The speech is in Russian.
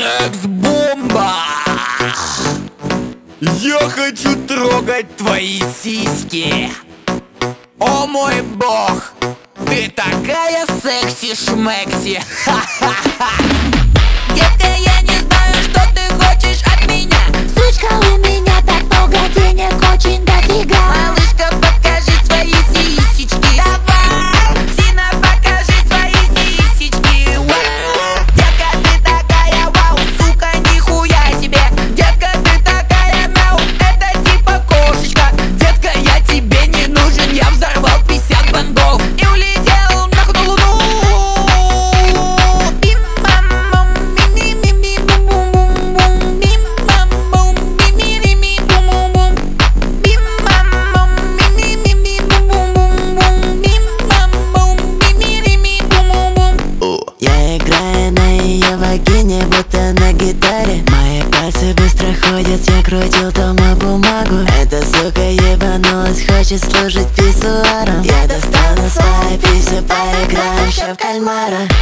Секс-бомба! Я хочу трогать твои сиськи. О мой бог, ты такая секси-шмекси. Детка, я не знаю, что ты хочешь от меня. Сучка, у меня так много денег, очень дофига. Малышка, покажи свои сисечки. Давай, Зина, покажи свои сисечки. Вау. Детка, ты такая вау, сука, нихуя себе. Детка, ты такая мяу, это типа кошечка. Детка, я тебе не нужен, я взорвал 50 бандов и улетел нахуй на луну. Я играю на ее вагине, будто на гитаре. Мои пальцы быстро ходят, я крутил дома бумагу. Эта сука ебанулась, хочет служить писсуаром. Я достану свои писи, поиграем еще в кальмара.